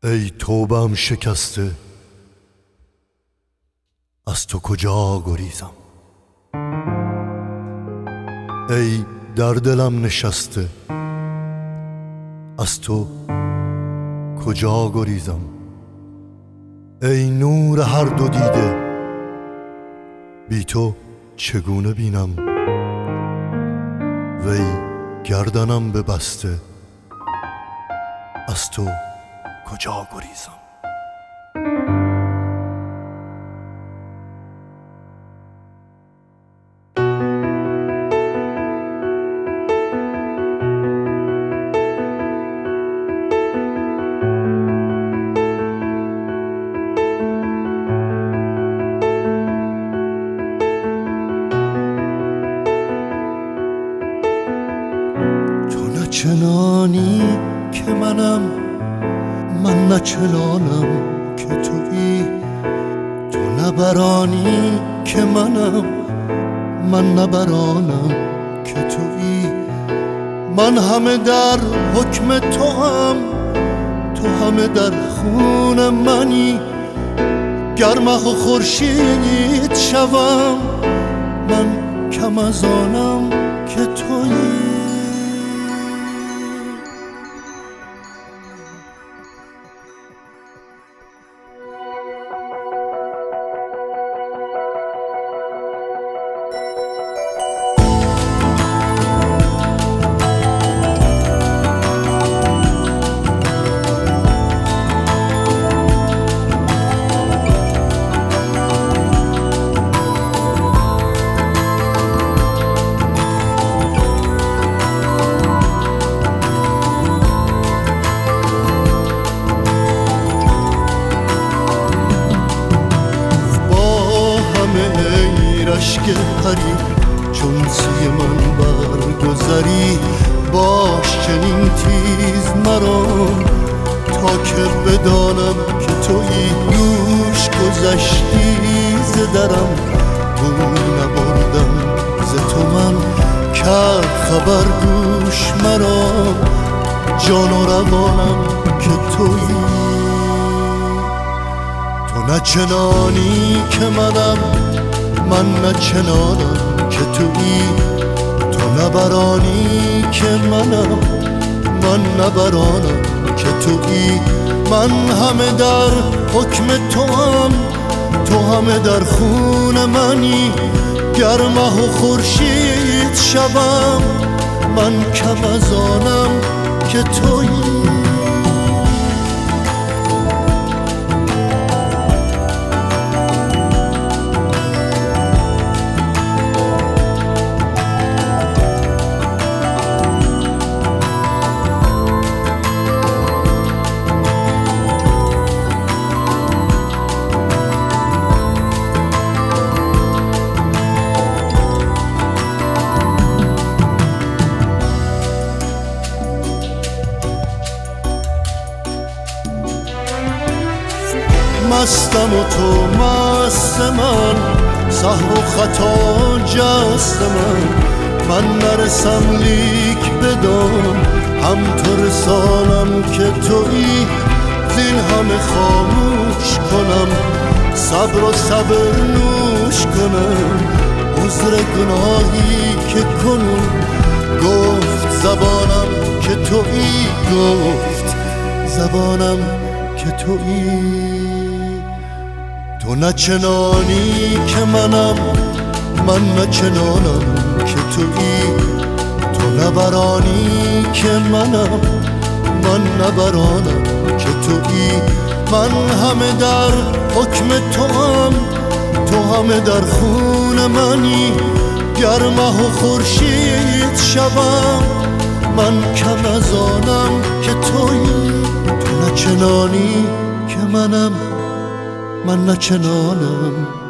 ای توبه‌ام شکسته، از تو کجا گریزم؟ ای در دلم نشسته، از تو کجا گریزم؟ ای نور هر دو دیده، بی تو چگونه بینم؟ وی گردنم ببسته، از تو کجا گریزم؟ تو نه چنانی که منم، من نه چنانم که تویی. تو نه برانی که منم، من نه برانم که تویی. من همه در حکم توام، تو همه در خون منی. گر مه و خورشید شوم، من کم از آنم که تویی. اشک پری چون سوی من برگذری، باش چنین تیز مرا تا که بدانم که تویی. دوش گذشتی ز درم، بوی نبردم ز تو من. کرد خبر دوش مرا جان و روانم که تویی. تو نه چنانی که منم، من نه چنانم که تویی. تو نه برانی که منم، من نه برانم که تویی. من همه در حکم توام، تو همه در خون منی. گر مه و خورشید شوم، من کم از آنم که تویی. مستم و تو مست من، سهو و خطا جست من نرسم لیک بدان، هم تو رسانم که تویی. زین همه خاموش کنم، صبر و صبر نوش کنم. عذر گناهی که کنم، گفت زبانم که تویی. گفت زبانم که تویی. تو نه چنانی که منم، من نه چنانم که تویی. تو نه برانی که منم، من نه برانم که تویی. من همه در حکم توام، تو همه در خون منی. گر مه و خورشید شوم، من کم از آنم که تویی. تو نه چنانی که منم، من نه چنانم